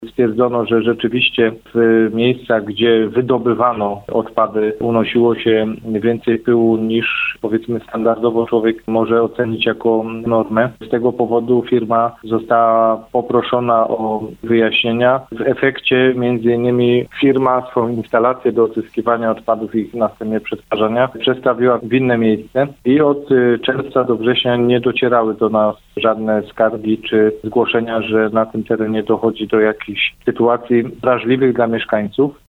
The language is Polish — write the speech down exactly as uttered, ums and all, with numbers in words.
Stwierdzono, że rzeczywiście w miejscach, gdzie wydobywano odpady, unosiło się więcej pyłu niż powiedzmy standardowo człowiek może ocenić jako normę. Z tego powodu firma została poproszona o wyjaśnienia. W efekcie między innymi firma swoją instalację do odzyskiwania odpadów i ich następnie przetwarzania przestawiła w inne miejsce i od czerwca do września nie docierały do nas żadne skargi czy zgłoszenia, że na tym terenie dochodzi do jakichś sytuacji wrażliwych dla mieszkańców.